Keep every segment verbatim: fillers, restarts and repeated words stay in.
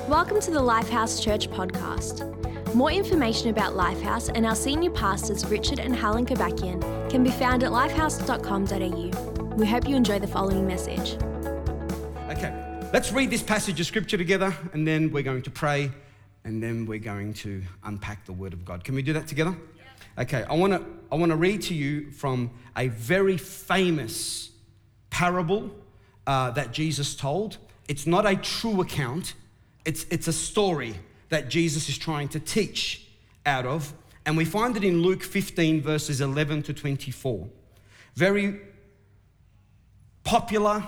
Welcome to the Lifehouse Church podcast. More information about Lifehouse and our senior pastors Richard and Helen Kobakian can be found at lifehouse dot com dot a u. We hope you enjoy the following message. Okay, let's read this passage of scripture together, and then we're going to pray, and then we're going to unpack the word of God. Can we do that together? Yeah. Okay, I want to I want to read to you from a very famous parable uh, that Jesus told. It's not a true account. It's, it's a story that Jesus is trying to teach out of. And we find it in Luke fifteen, verses eleven to twenty-four. Very popular,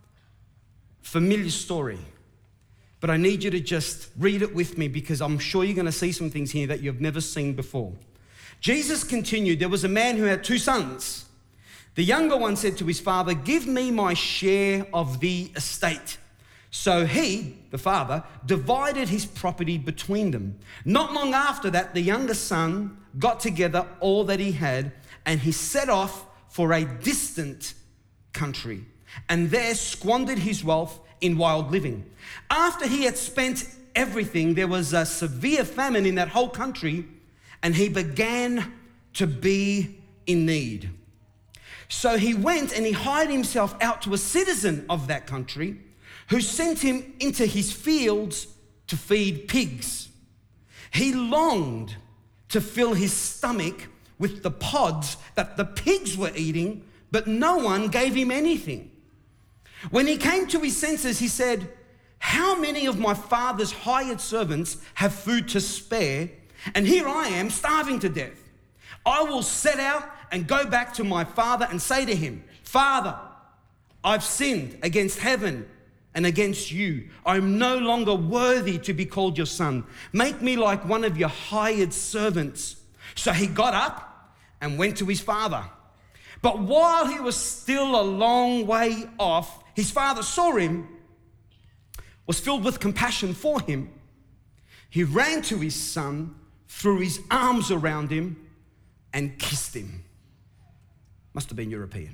familiar story. But I need you to just read it with me, because I'm sure you're going to see some things here that you've never seen before. Jesus continued, there was a man who had two sons. The younger one said to his father, "Give me my share of the estate." So he, the father, divided his property between them. Not long after that, the younger son got together all that he had, and he set off for a distant country, and there squandered his wealth in wild living. After he had spent everything, there was a severe famine in that whole country, and he began to be in need. So he went and he hired himself out to a citizen of that country, who sent him into his fields to feed pigs. He longed to fill his stomach with the pods that the pigs were eating, but no one gave him anything. When he came to his senses, he said, "How many of my father's hired servants have food to spare, and here I am starving to death? I will set out and go back to my father and say to him, 'Father, I've sinned against heaven and against you. I'm no longer worthy to be called your son. Make me like one of your hired servants.' So he got up and went to his father. But while he was still a long way off, his father saw him, was filled with compassion for him. He ran to his son, threw his arms around him, and kissed him." Must have been European.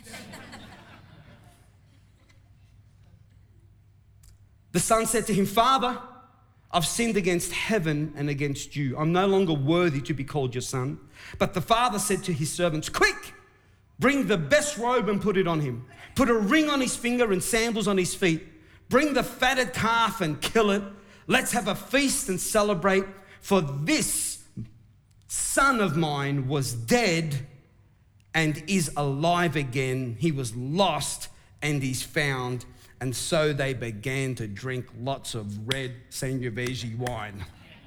The son said to him, "Father, I've sinned against heaven and against you. I'm no longer worthy to be called your son." But the father said to his servants, "Quick, bring the best robe and put it on him. Put a ring on his finger and sandals on his feet. Bring the fatted calf and kill it. Let's have a feast and celebrate. For this son of mine was dead and is alive again. He was lost and is found." And so they began to drink lots of red Sangiovese wine.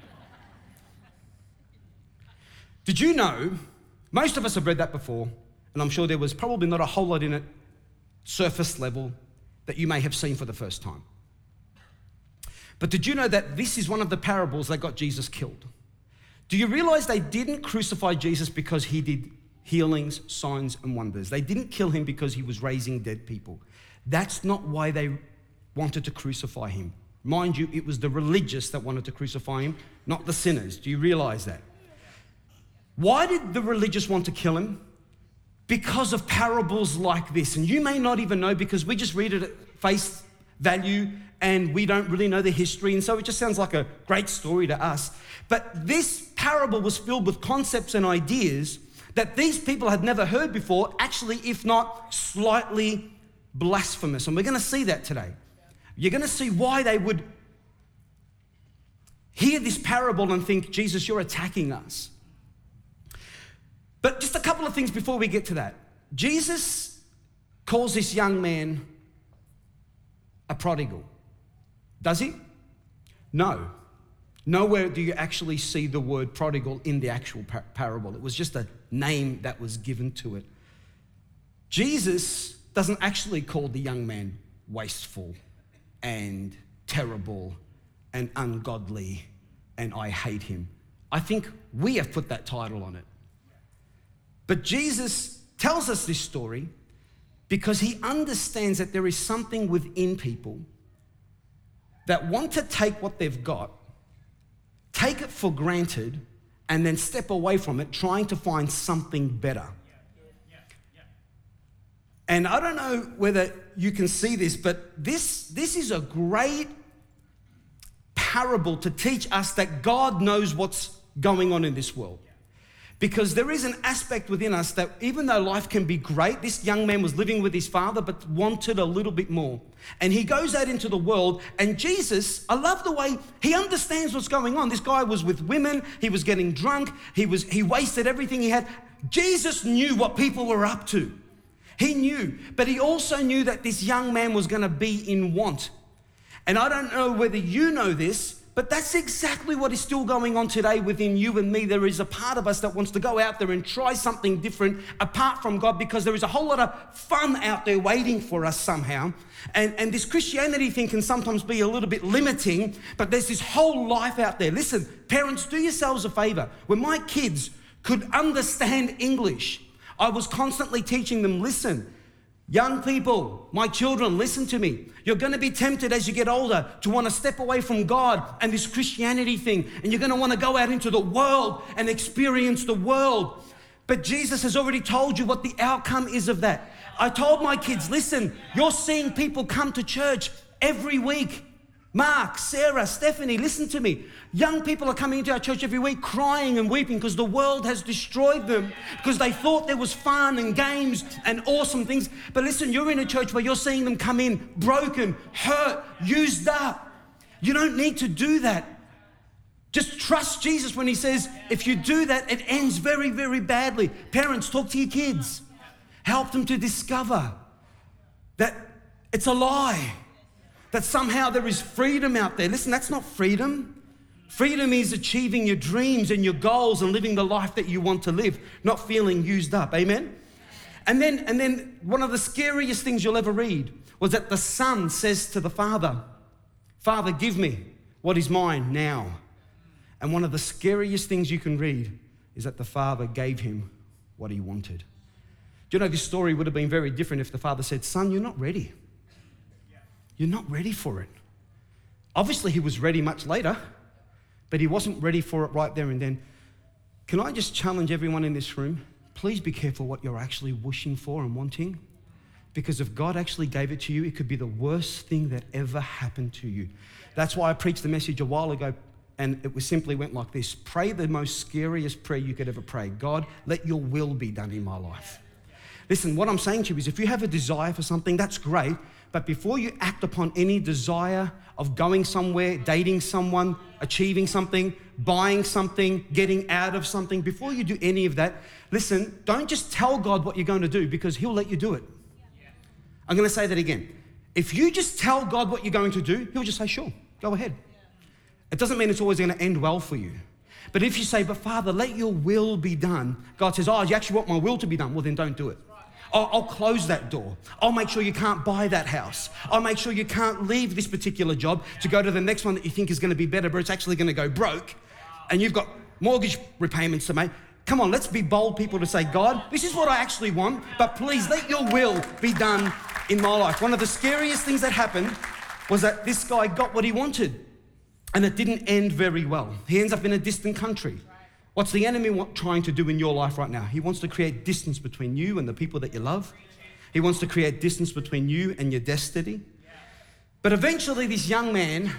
Did you know, most of us have read that before, and I'm sure there was probably not a whole lot in it, surface level, that you may have seen for the first time. But did you know that this is one of the parables that got Jesus killed? Do you realize they didn't crucify Jesus because he did healings, signs, and wonders? They didn't kill him because he was raising dead people. That's not why they wanted to crucify him. Mind you, it was the religious that wanted to crucify him, not the sinners. Do you realize that? Why did the religious want to kill him? Because of parables like this. And you may not even know, because we just read it at face value and we don't really know the history. And so it just sounds like a great story to us. But this parable was filled with concepts and ideas that these people had never heard before, actually, if not slightly blasphemous. And we're going to see that today. You're going to see why they would hear this parable and think, "Jesus, you're attacking us." But just a couple of things before we get to that. Jesus calls this young man a prodigal. Does he? No. Nowhere do you actually see the word prodigal in the actual par- parable. It was just a name that was given to it. Jesus doesn't actually call the young man wasteful and terrible and ungodly and "I hate him." I think we have put that title on it. But Jesus tells us this story because he understands that there is something within people that want to take what they've got, take it for granted, and then step away from it, trying to find something better. And I don't know whether you can see this, but this, this is a great parable to teach us that God knows what's going on in this world. Because there is an aspect within us that even though life can be great, this young man was living with his father but wanted a little bit more. And he goes out into the world, and Jesus, I love the way he understands what's going on. This guy was with women, he was getting drunk, he was he wasted everything he had. Jesus knew what people were up to. He knew, but he also knew that this young man was going to be in want. And I don't know whether you know this, but that's exactly what is still going on today within you and me. There is a part of us that wants to go out there and try something different apart from God, because there is a whole lot of fun out there waiting for us somehow. And, and this Christianity thing can sometimes be a little bit limiting, but there's this whole life out there. Listen, parents, do yourselves a favor. When my kids could understand English, I was constantly teaching them, listen, young people, my children, listen to me. You're going to be tempted as you get older to want to step away from God and this Christianity thing, and you're going to want to go out into the world and experience the world. But Jesus has already told you what the outcome is of that. I told my kids, listen, you're seeing people come to church every week. Mark, Sarah, Stephanie, listen to me. Young people are coming into our church every week crying and weeping because the world has destroyed them, because they thought there was fun and games and awesome things. But listen, you're in a church where you're seeing them come in broken, hurt, used up. You don't need to do that. Just trust Jesus when he says, if you do that, it ends very, very badly. Parents, talk to your kids. Help them to discover that it's a lie. That somehow there is freedom out there. Listen, that's not freedom. Freedom is achieving your dreams and your goals and living the life that you want to live, not feeling used up. Amen? And then, and then one of the scariest things you'll ever read was that the son says to the father, Father, give me what is mine now. And one of the scariest things you can read is that the father gave him what he wanted. Do you know this story would have been very different if the father said, son, you're not ready. You're not ready for it. Obviously, he was ready much later, but he wasn't ready for it right there and then. Can I just challenge everyone in this room? Please be careful what you're actually wishing for and wanting, because if God actually gave it to you, it could be the worst thing that ever happened to you. That's why I preached the message a while ago, and it was simply went like this. Pray the most scariest prayer you could ever pray. God, let your will be done in my life. Listen, what I'm saying to you is if you have a desire for something, that's great. But before you act upon any desire of going somewhere, dating someone, achieving something, buying something, getting out of something, before you do any of that, listen, don't just tell God what you're going to do, because he'll let you do it. I'm going to say that again. If you just tell God what you're going to do, he'll just say, sure, go ahead. It doesn't mean it's always going to end well for you. But if you say, but Father, let your will be done, God says, oh, you actually want my will to be done? Well, then don't do it. I'll, I'll close that door. I'll make sure you can't buy that house. I'll make sure you can't leave this particular job to go to the next one that you think is going to be better, but it's actually going to go broke. And you've got mortgage repayments to make. Come on, let's be bold people to say, God, this is what I actually want, but please let your will be done in my life. One of the scariest things that happened was that this guy got what he wanted, and it didn't end very well. He ends up in a distant country. What's the enemy trying to do in your life right now? He wants to create distance between you and the people that you love. He wants to create distance between you and your destiny. But eventually this young man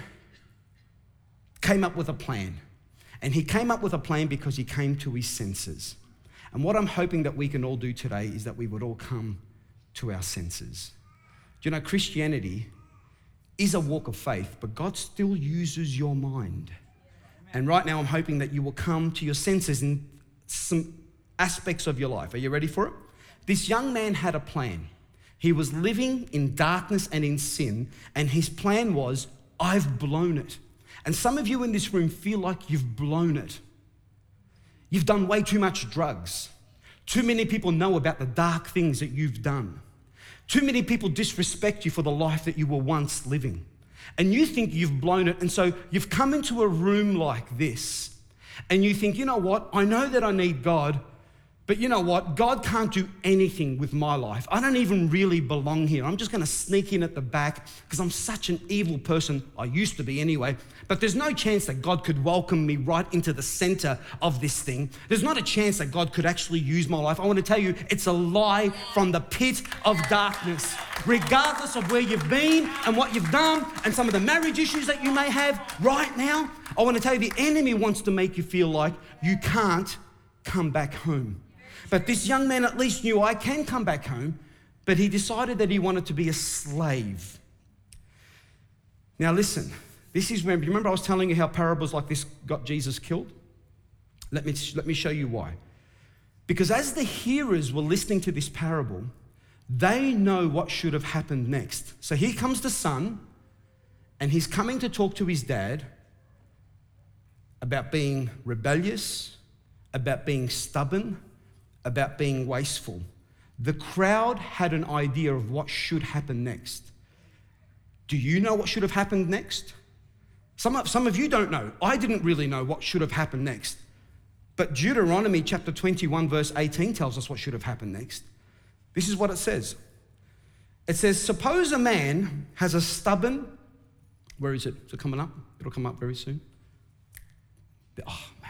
came up with a plan. And he came up with a plan because he came to his senses. And what I'm hoping that we can all do today is that we would all come to our senses. Do you know, Christianity is a walk of faith, but God still uses your mind. And right now, I'm hoping that you will come to your senses in some aspects of your life. Are you ready for it? This young man had a plan. He was living in darkness and in sin, and his plan was, I've blown it. And some of you in this room feel like you've blown it. You've done way too much drugs. Too many people know about the dark things that you've done. Too many people disrespect you for the life that you were once living. And you think you've blown it, and so you've come into a room like this, and you think, you know what, I know that I need God, But you know what? God can't do anything with my life. I don't even really belong here. I'm just going to sneak in at the back because I'm such an evil person. I used to be anyway. But there's no chance that God could welcome me right into the center of this thing. There's not a chance that God could actually use my life. I want to tell you, it's a lie from the pit of darkness. Regardless of where you've been and what you've done and some of the marriage issues that you may have right now, I want to tell you, the enemy wants to make you feel like you can't come back home. But this young man at least knew, I can come back home, but he decided that he wanted to be a slave. Now listen, this is when, you remember I was telling you how parables like this got Jesus killed? Let me, let me show you why. Because as the hearers were listening to this parable, they know what should have happened next. So here comes the son, and he's coming to talk to his dad about being rebellious, about being stubborn, about being wasteful. The crowd had an idea of what should happen next. Do you know what should have happened next? Some of, some of you don't know. I didn't really know what should have happened next. But Deuteronomy chapter twenty-one verse eighteen tells us what should have happened next. This is what it says. It says, suppose a man has a stubborn, where is it? Is it coming up? It'll come up very soon. Oh, man.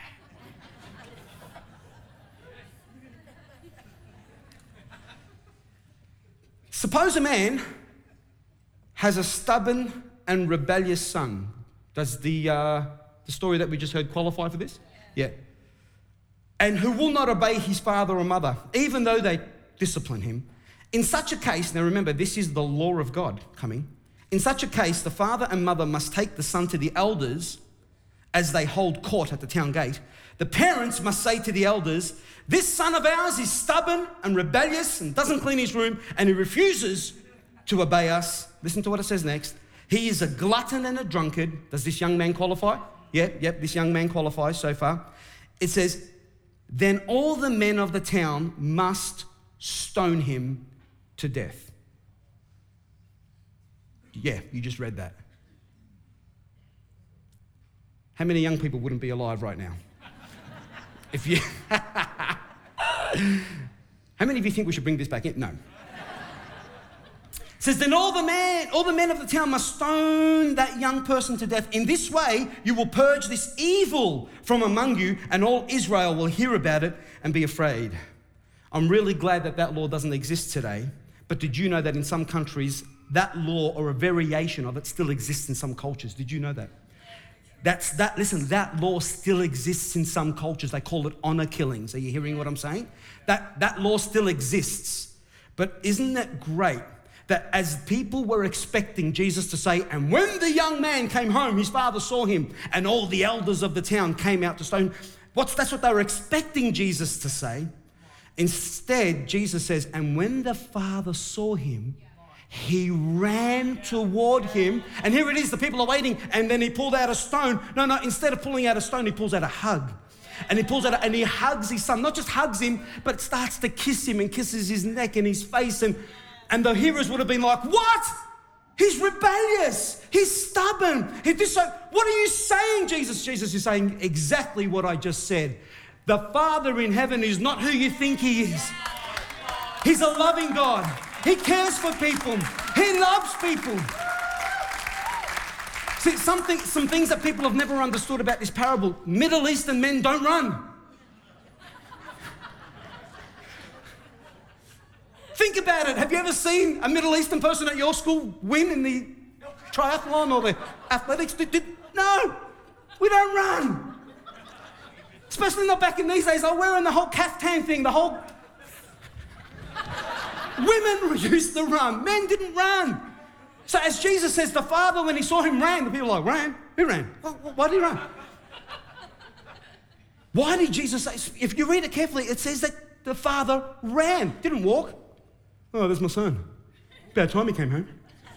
Suppose a man has a stubborn and rebellious son. Does the, uh, the story that we just heard qualify for this? Yeah. And who will not obey his father or mother, even though they discipline him. In such a case, now remember, this is the law of God coming. In such a case, the father and mother must take the son to the elders as they hold court at the town gate. The parents must say to the elders, this son of ours is stubborn and rebellious and doesn't clean his room, and he refuses to obey us. Listen to what it says next. He is a glutton and a drunkard. Does this young man qualify? Yep, yep, this young man qualifies so far. It says, then all the men of the town must stone him to death. Yeah, you just read that. How many young people wouldn't be alive right now? If you, how many of you think we should bring this back in? No. It says, then all the men, all the men of the town must stone that young person to death. In this way, you will purge this evil from among you, and all Israel will hear about it and be afraid. I'm really glad that that law doesn't exist today. But did you know that in some countries, that law or a variation of it still exists in some cultures? Did you know that? That's that, listen, that law still exists in some cultures. They call it honor killings. Are you hearing what I'm saying? That, that law still exists. But isn't that great that as people were expecting Jesus to say, and when the young man came home, his father saw him, and all the elders of the town came out to stone. What's, that's what they were expecting Jesus to say. Instead, Jesus says, and when the father saw him, he ran toward him, and here it is, the people are waiting, and then he pulled out a stone. No, no, instead of pulling out a stone, he pulls out a hug. And he pulls out, a, and he hugs his son, not just hugs him, but starts to kiss him and kisses his neck and his face. And, and the hearers would have been like, what? He's rebellious. He's stubborn. He this, so, what are you saying, Jesus? Jesus is saying exactly what I just said. The Father in heaven is not who you think he is. He's a loving God. He cares for people. He loves people. See, something, some things that people have never understood about this parable. Middle Eastern men don't run. Think about it. Have you ever seen a Middle Eastern person at your school win in the triathlon or the athletics? Did, did, no, we don't run. Especially not back in these days. They're wearing the whole caftan thing, the whole... Women used to run. Men didn't run. So as Jesus says, the Father, when he saw him, ran. The people are like, ran? Who ran? Why did he run? Why did Jesus say... If you read it carefully, it says that the Father ran. Didn't walk. Oh, there's my son. About time he came home.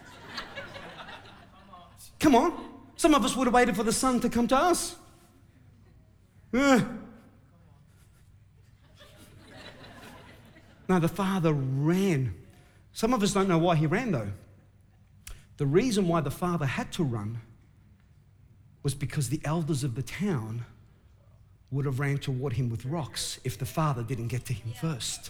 Come on. Some of us would have waited for the son to come to us. Uh. No, the father ran. Some of us don't know why he ran, though. The reason why the father had to run was because the elders of the town would have ran toward him with rocks if the father didn't get to him first.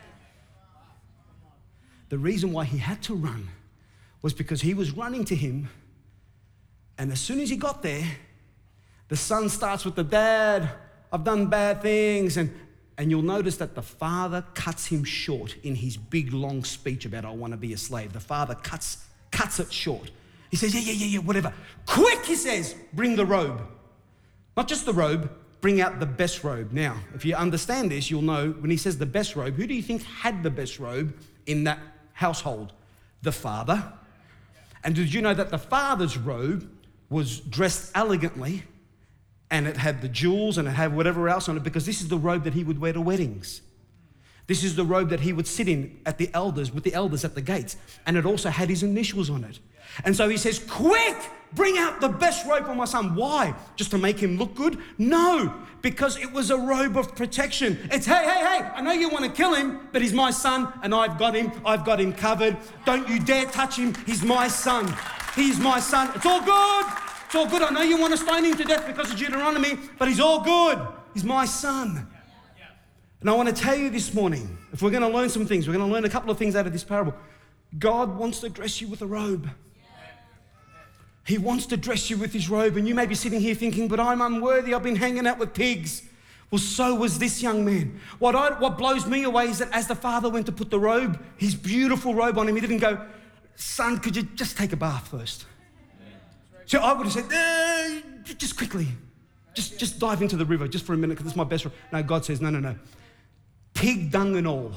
The reason why he had to run was because he was running to him, and as soon as he got there, the son starts with the dad, I've done bad things, and, and you'll notice that the father cuts him short in his big long speech about I want to be a slave. The father cuts, cuts it short. He says, yeah, yeah, yeah, yeah, whatever. Quick, he says, bring the robe. Not just the robe, bring out the best robe. Now, if you understand this, you'll know when he says the best robe, who do you think had the best robe in that household? The father. And did you know that the father's robe was dressed elegantly, and it had the jewels and it had whatever else on it, because this is the robe that he would wear to weddings. This is the robe that he would sit in at the elders, with the elders at the gates. And it also had his initials on it. And so he says, quick, bring out the best robe for my son. Why? Just to make him look good? No, because it was a robe of protection. It's, hey, hey, hey, I know you want to kill him, but he's my son and I've got him. I've got him covered. Don't you dare touch him. He's my son. He's my son. It's all good. It's all good. I know you want to stone him to death because of Deuteronomy, but he's all good. He's my son. And I want to tell you this morning, if we're going to learn some things, we're going to learn a couple of things out of this parable. God wants to dress you with a robe. He wants to dress you with his robe, and you may be sitting here thinking, but I'm unworthy. I've been hanging out with pigs. Well, so was this young man. What, I, what blows me away is that as the father went to put the robe, his beautiful robe on him, he didn't go, son, could you just take a bath first? So I would have said, eh, just quickly, just, just dive into the river just for a minute because it's my best robe. No, God says, no, no, no. Pig dung and all.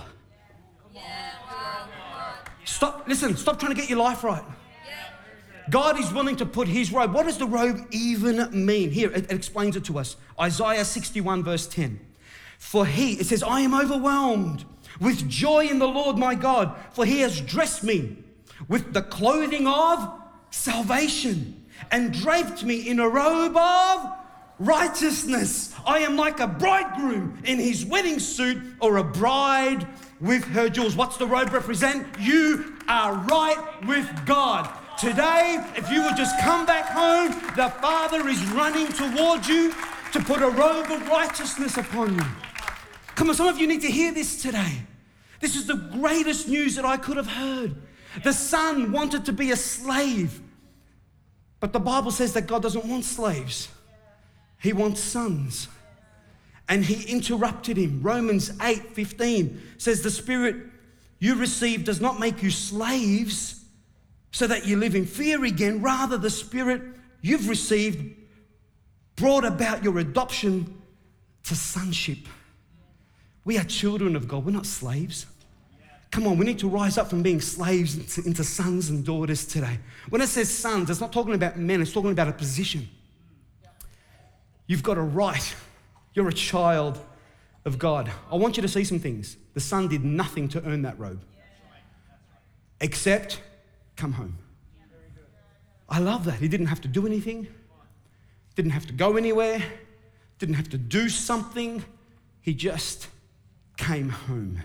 Stop, listen, stop trying to get your life right. God is willing to put his robe. What does the robe even mean? Here, it, it explains it to us. Isaiah sixty-one verse ten. For he, it says, I am overwhelmed with joy in the Lord my God, for he has dressed me with the clothing of salvation and draped me in a robe of righteousness. I am like a bridegroom in his wedding suit, or a bride with her jewels. What's the robe represent? You are right with God. Today, if you would just come back home, the Father is running towards you to put a robe of righteousness upon you. Come on, some of you need to hear this today. This is the greatest news that I could have heard. The son wanted to be a slave, but the Bible says that God doesn't want slaves. He wants sons. And he interrupted him. Romans eight fifteen says the Spirit you receive does not make you slaves so that you live in fear again. Rather, the Spirit you've received brought about your adoption to sonship. We are children of God. We're not slaves. Come on, we need to rise up from being slaves into, into sons and daughters today. When it says sons, it's not talking about men. It's talking about a position. You've got a right. You're a child of God. I want you to see some things. The son did nothing to earn that robe, except come home. I love that. He didn't have to do anything, didn't have to go anywhere, didn't have to do something. He just came home.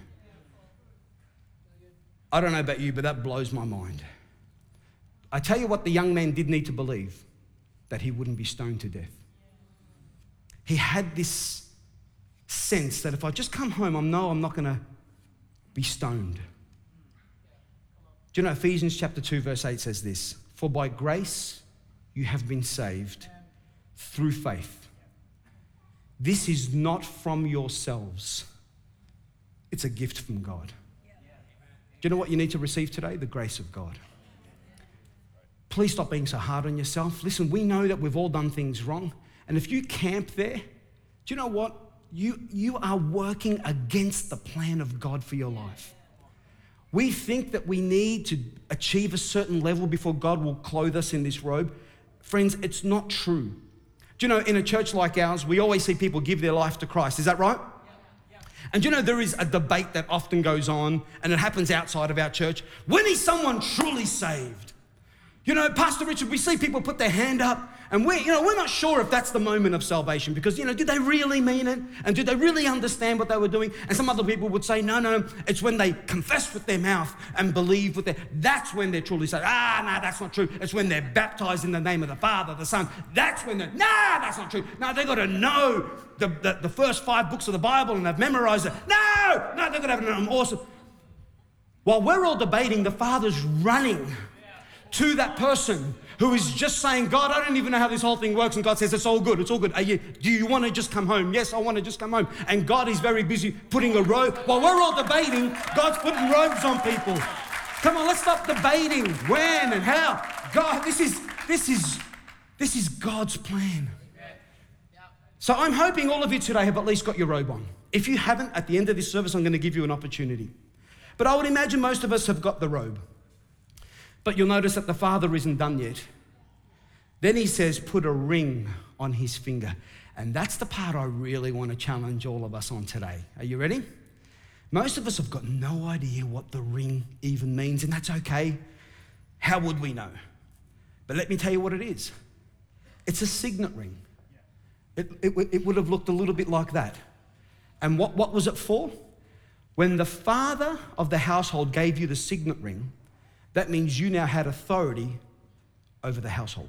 I don't know about you, but that blows my mind. I tell you what the young man did need to believe, that he wouldn't be stoned to death. He had this sense that if I just come home, I know I'm not going to be stoned. Do you know Ephesians chapter two verse eight says this, for by grace you have been saved through faith. This is not from yourselves. It's a gift from God. Do you know what you need to receive today? The grace of God. Please stop being so hard on yourself. Listen, we know that we've all done things wrong. And if you camp there, do you know what? You, you are working against the plan of God for your life. We think that we need to achieve a certain level before God will clothe us in this robe. Friends, it's not true. Do you know, in a church like ours, we always see people give their life to Christ. Is that right? And do you know, there is a debate that often goes on, and it happens outside of our church. When is someone truly saved? You know, Pastor Richard, we see people put their hand up And we, you know, we're not sure if that's the moment of salvation because, you know, did they really mean it? And did they really understand what they were doing? And some other people would say, no, no, it's when they confess with their mouth and believe with their, that's when they're truly saved. Ah, no, that's not true. It's when they're baptized in the name of the Father, the Son. That's when they're, nah, that's not true. No, they've got to know the, the, the first five books of the Bible and they've memorized it. No, no, they've got to have an awesome. While we're all debating, the Father's running to that person who is just saying, God, I don't even know how this whole thing works. And God says, it's all good, it's all good. Are you, do you want to just come home? Yes, I want to just come home. And God is very busy putting a robe. While we're all debating, God's putting robes on people. Come on, let's stop debating when and how. God, this is, this is, this is God's plan. So I'm hoping all of you today have at least got your robe on. If you haven't, at the end of this service, I'm going to give you an opportunity. But I would imagine most of us have got the robe. But you'll notice that the Father isn't done yet. Then he says, put a ring on his finger. And that's the part I really want to challenge all of us on today. Are you ready? Most of us have got no idea what the ring even means, and that's okay. How would we know? But let me tell you what it is. It's a signet ring. It, it, it would have looked a little bit like that. And what, what was it for? When the father of the household gave you the signet ring, that means you now had authority over the household.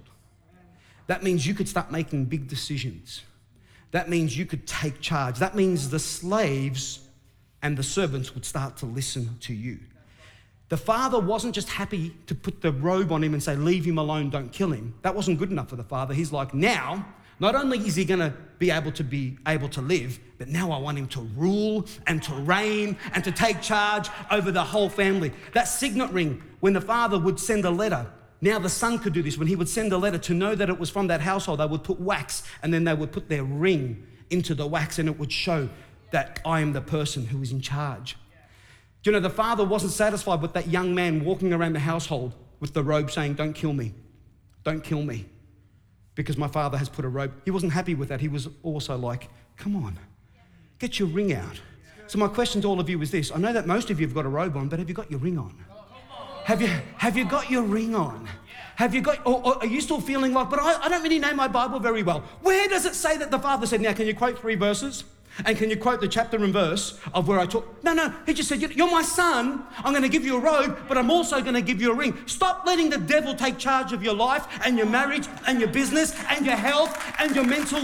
That means you could start making big decisions. That means you could take charge. That means the slaves and the servants would start to listen to you. The father wasn't just happy to put the robe on him and say, leave him alone, don't kill him. That wasn't good enough for the father. He's like, now, not only is he gonna be able to be able to live, but now I want him to rule and to reign and to take charge over the whole family. That signet ring, when the father would send a letter, now the son could do this. When he would send a letter to know that it was from that household, they would put wax and then they would put their ring into the wax and it would show that I am the person who is in charge. Do you know, the father wasn't satisfied with that young man walking around the household with the robe saying, don't kill me, don't kill me, because my father has put a robe. He wasn't happy with that. He was also like, come on, get your ring out. So my question to all of you is this. I know that most of you have got a robe on, but have you got your ring on? Have you, have you got your ring on? Have you got, or, or are you still feeling like, but I, I don't really know my Bible very well. Where does it say that the father said, now can you quote three verses? And can you quote the chapter and verse of where I talk? No, no, he just said, you're my son. I'm going to give you a robe, but I'm also going to give you a ring. Stop letting the devil take charge of your life and your marriage and your business and your health and your mental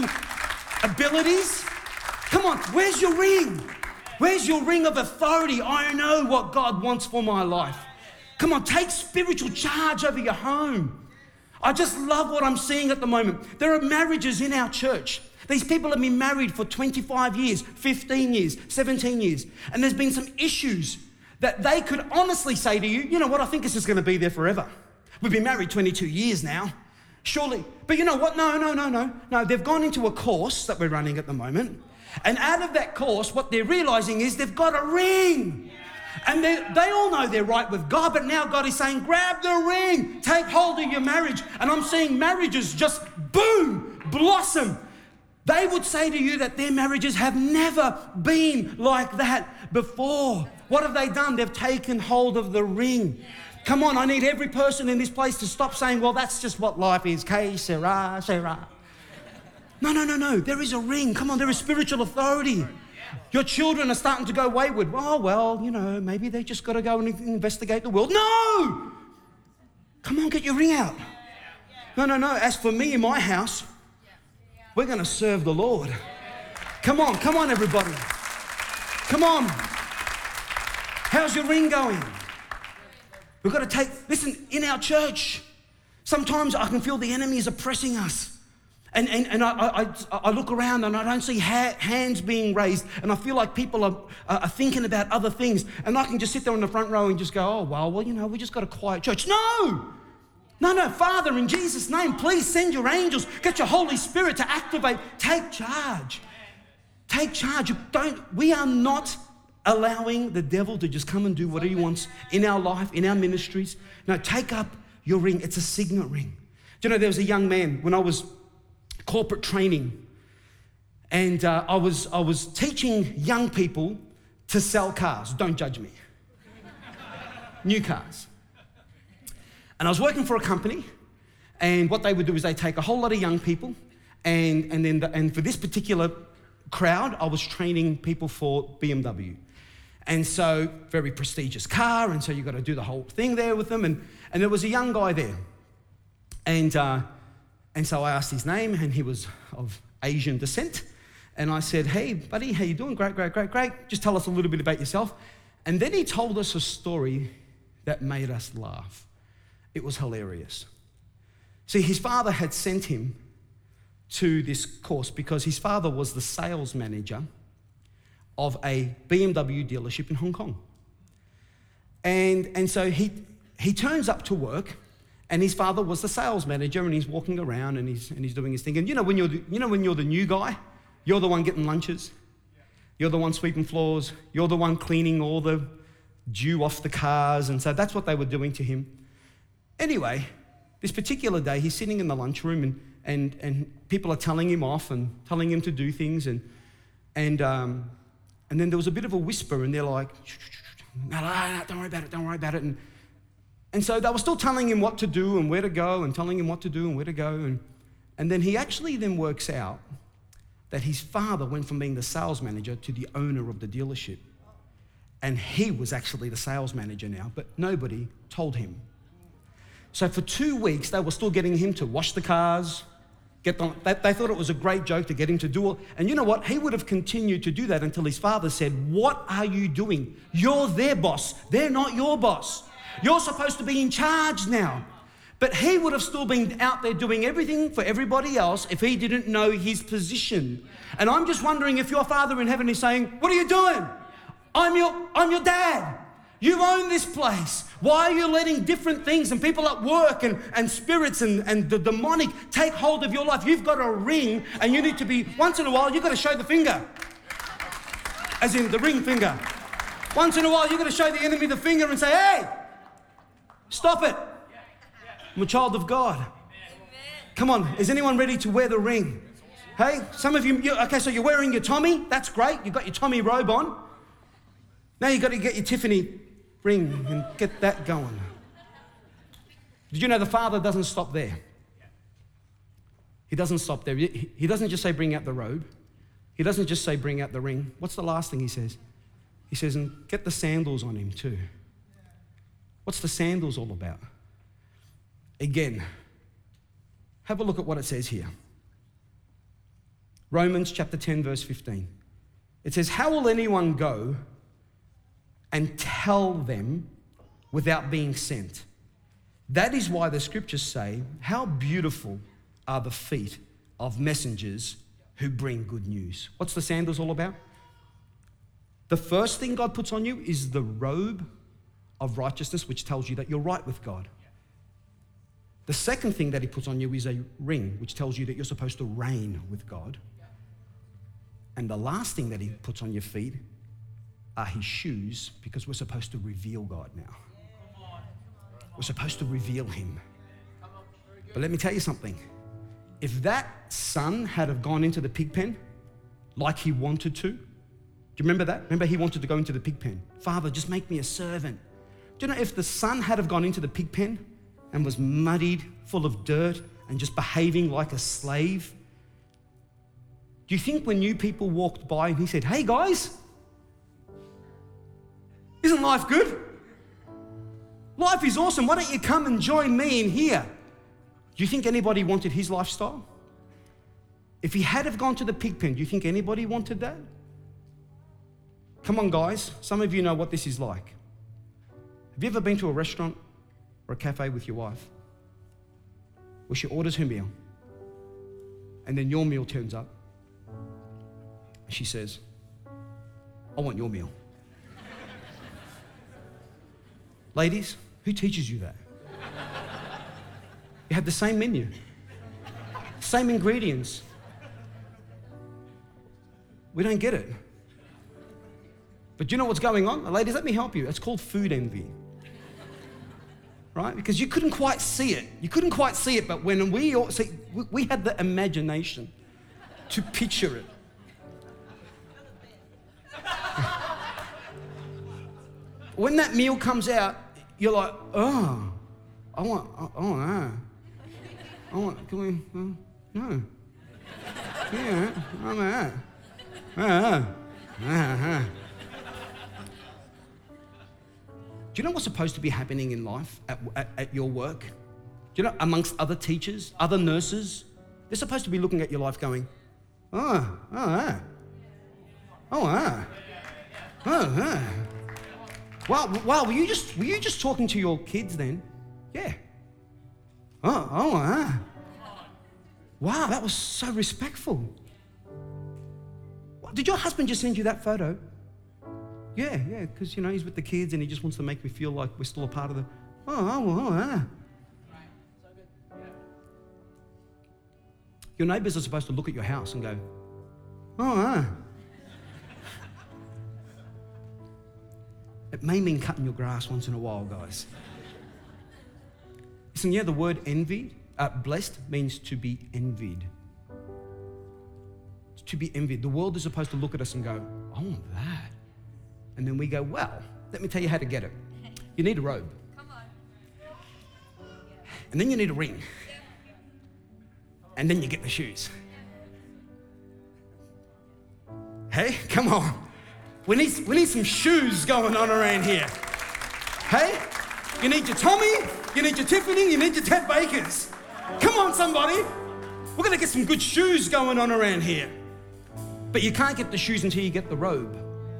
abilities. Come on, where's your ring? Where's your ring of authority? I know what God wants for my life. Come on, take spiritual charge over your home. I just love what I'm seeing at the moment. There are marriages in our church. These people have been married for twenty-five years, fifteen years, seventeen years. And there's been some issues that they could honestly say to you, you know what, I think this is going to be there forever. We've been married twenty-two years now, surely. But you know what, no, no, no, no. No, they've gone into a course that we're running at the moment. And out of that course, what they're realizing is they've got a ring. And they, they all know they're right with God, but now God is saying, grab the ring, take hold of your marriage. And I'm seeing marriages just boom, blossom. They would say to you that their marriages have never been like that before. What have they done? They've taken hold of the ring. Come on, I need every person in this place to stop saying, well, that's just what life is. Que sera, sera. No, no, no, no. There is a ring. Come on, there is spiritual authority. Your children are starting to go wayward. Oh, well, you know, maybe they just got to go and investigate the world. No! Come on, get your ring out. No, no, no. As for me in my house, we're going to serve the Lord. Come on, come on, everybody. Come on. How's your ring going? We've got to take, listen, in our church, sometimes I can feel the enemy is oppressing us. And, and, and I, I, I look around and I don't see ha- hands being raised, and I feel like people are, are thinking about other things, and I can just sit there in the front row and just go, oh, well, well, you know, we just got a quiet church. No! No, no, Father, in Jesus' name, please send your angels, get your Holy Spirit to activate, take charge. Take charge. Don't, we are not allowing the devil to just come and do what he wants in our life, in our ministries. No, take up your ring. It's a signet ring. Do you know, there was a young man when I was corporate training, and uh, I was I was teaching young people to sell cars. Don't judge me. New cars. And I was working for a company, And what they would do is they take a whole lot of young people, and, and then the, and for this particular crowd, I was training people for B M W. And so, very prestigious car, and so you've got to do the whole thing there with them. And, and there was a young guy there. And, uh, and so I asked his name, and he was of Asian descent. And I said, hey, buddy, how you doing? Great, great, great, great. Just tell us a little bit about yourself. And then he told us a story that made us laugh. It was hilarious. See, his father had sent him to this course because his father was the sales manager of a B M W dealership in Hong Kong. And, and so he, he turns up to work, and his father was the sales manager, and he's walking around and he's, and he's doing his thing. And you know, when you're the, you know when you're the new guy, you're the one getting lunches, you're the one sweeping floors, you're the one cleaning all the dew off the cars, and so that's what they were doing to him. Anyway, this particular day, he's sitting in the lunchroom, and, and, and people are telling him off and telling him to do things, and, and, um, and then there was a bit of a whisper, and they're like, no, no, no, don't worry about it, don't worry about it. And, and so they were still telling him what to do and where to go, and telling him what to do and where to go. And, and then he actually then works out that his father went from being the sales manager to the owner of the dealership. And he was actually the sales manager now, but nobody told him. So for two weeks, they were still getting him to wash the cars, get them, they, they thought it was a great joke to get him to do all, and you know what? He would have continued to do that until his father said, what are you doing? You're their boss. They're not your boss. You're supposed to be in charge now. But he would have still been out there doing everything for everybody else if he didn't know his position. And I'm just wondering if your Father in heaven is saying, what are you doing? I'm your, I'm your dad. You own this place. Why are you letting different things and people at work and, and spirits and, and the demonic take hold of your life? You've got a ring, and you need to be, once in a while, you've got to show the finger. As in the ring finger. Once in a while, you've got to show the enemy the finger and say, hey, stop it. I'm a child of God. Amen. Come on, is anyone ready to wear the ring? Hey, some of you, you, okay, so you're wearing your Tommy. That's great. You've got your Tommy robe on. Now you've got to get your Tiffany ring and get that going. Did you know the Father doesn't stop there? He doesn't stop there. He doesn't just say bring out the robe. He doesn't just say bring out the ring. What's the last thing he says? He says, and get the sandals on him too. What's the sandals all about? Again, have a look at what it says here. Romans chapter ten, verse fifteen. It says, how will anyone go and tell them without being sent? That is why the scriptures say, how beautiful are the feet of messengers who bring good news. What's the sandals all about? The first thing God puts on you is the robe of righteousness, which tells you that you're right with God. The second thing that he puts on you is a ring, which tells you that you're supposed to reign with God. And the last thing that he puts on your feet are his shoes, because we're supposed to reveal God now. We're supposed to reveal him. But let me tell you something. If that son had have gone into the pig pen like he wanted to, do you remember that? Remember he wanted to go into the pig pen. Father, just make me a servant. Do you know if the son had have gone into the pig pen and was muddied, full of dirt, and just behaving like a slave, do you think when new people walked by and he said, hey guys, isn't life good? Life is awesome. Why don't you come and join me in here? Do you think anybody wanted his lifestyle? If he had have gone to the pig pen, do you think anybody wanted that? Come on, guys. Some of you know what this is like. Have you ever been to a restaurant or a cafe with your wife where she orders her meal and then your meal turns up and she says, I want your meal? Ladies, who teaches you that? You have the same menu, same ingredients. We don't get it. But do you know what's going on? Ladies, let me help you. It's called food envy. Right? Because you couldn't quite see it. You couldn't quite see it, but when we all see, we had the imagination to picture it. When that meal comes out, you're like, oh, I want, oh, oh no. I want, can we, uh, no. Yeah, I'm that. Uh, uh, uh. Do you know what's supposed to be happening in life at, at, at your work? Do you know, amongst other teachers, other nurses, they're supposed to be looking at your life going, oh, oh, ah. Oh, ah. Oh, ah. Wow, wow, were you just were you just talking to your kids then? Yeah. Oh, oh, ah. Wow, that was so respectful. Did your husband just send you that photo? Yeah, yeah, because, you know, he's with the kids and he just wants to make me feel like we're still a part of the... Oh, oh, oh, ah. Your neighbours are supposed to look at your house and go, oh, ah. It may mean cutting your grass once in a while, guys. Listen, yeah, the word envy, uh, blessed, means to be envied. To be envied. The world is supposed to look at us and go, I want that. And then we go, well, let me tell you how to get it. You need a robe. Come on. And then you need a ring. And then you get the shoes. Hey, come on. We need, we need some shoes going on around here. Hey, you need your Tommy, you need your Tiffany, you need your Ted Bakers. Come on, somebody. We're going to get some good shoes going on around here. But you can't get the shoes until you get the robe.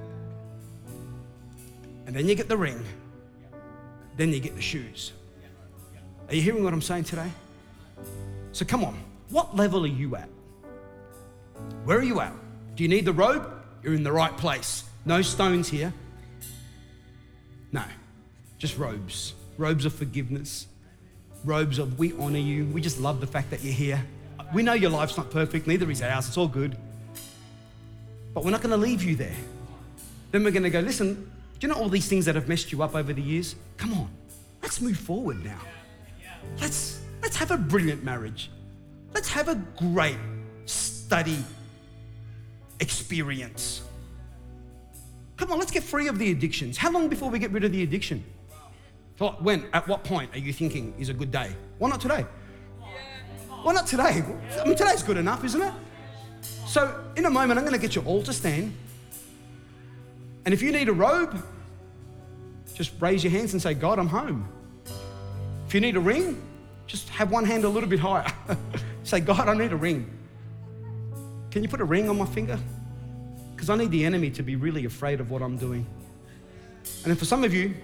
And then you get the ring. Then you get the shoes. Are you hearing what I'm saying today? So come on, what level are you at? Where are you at? Do you need the robe? You're in the right place. No stones here. No, just robes. Robes of forgiveness. Robes of we honor you. We just love the fact that you're here. We know your life's not perfect, neither is ours. It's all good. But we're not going to leave you there. Then we're going to go, listen, do you know all these things that have messed you up over the years? Come on, let's move forward now. Let's, let's have a brilliant marriage. Let's have a great study experience. Come on, let's get free of the addictions. How long before we get rid of the addiction? When, at what point are you thinking is a good day? Why not today? Why not today? I mean, today's good enough, isn't it? So in a moment, I'm going to get you all to stand. And if you need a robe, just raise your hands and say, God, I'm home. If you need a ring, just have one hand a little bit higher. Say, God, I need a ring. Can you put a ring on my finger? Because I need the enemy to be really afraid of what I'm doing. And then for some of you,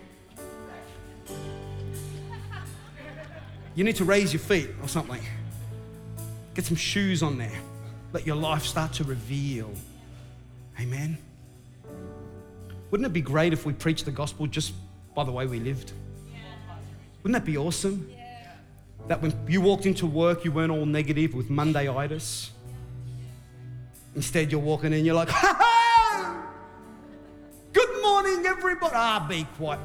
you need to raise your feet or something. Get some shoes on there. Let your life start to reveal. Amen. Wouldn't it be great if we preached the gospel just by the way we lived? Wouldn't that be awesome? That when you walked into work, you weren't all negative with Monday-itis. Instead, you're walking in, you're like, ha ha! Good morning, everybody. Ah, be quiet.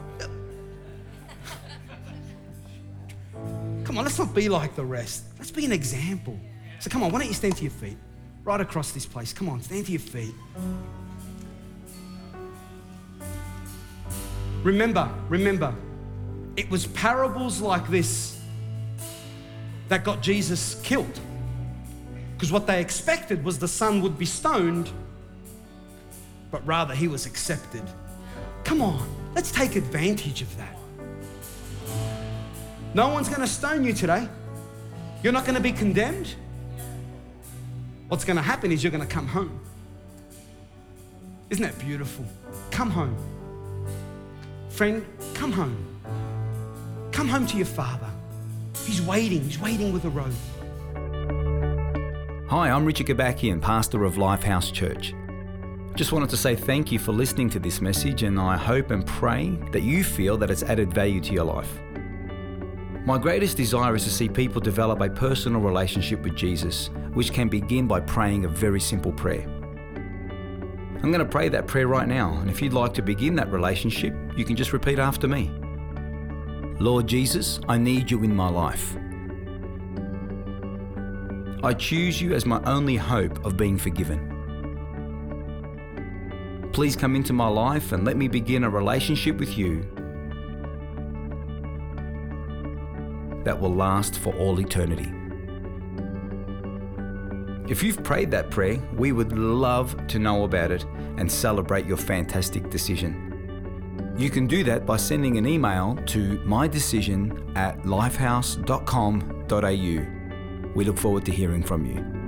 Come on, let's not be like the rest. Let's be an example. So come on, why don't you stand to your feet? Right across this place. Come on, stand to your feet. Remember, remember, it was parables like this that got Jesus killed. Because what they expected was the son would be stoned, but rather he was accepted. Come on, let's take advantage of that. No one's going to stone you today. You're not going to be condemned. What's going to happen is you're going to come home. Isn't that beautiful? Come home. Friend, come home. Come home to your Father. He's waiting. He's waiting with a robe. Hi, I'm Richard Gabakian, pastor of Lifehouse Church. Just wanted to say thank you for listening to this message, and I hope and pray that you feel that it's added value to your life. My greatest desire is to see people develop a personal relationship with Jesus, which can begin by praying a very simple prayer. I'm going to pray that prayer right now, and if you'd like to begin that relationship, you can just repeat after me. Lord Jesus, I need you in my life. I choose you as my only hope of being forgiven. Please come into my life and let me begin a relationship with you that will last for all eternity. If you've prayed that prayer, we would love to know about it and celebrate your fantastic decision. You can do that by sending an email to mydecision at lifehouse dot com dot a u. We look forward to hearing from you.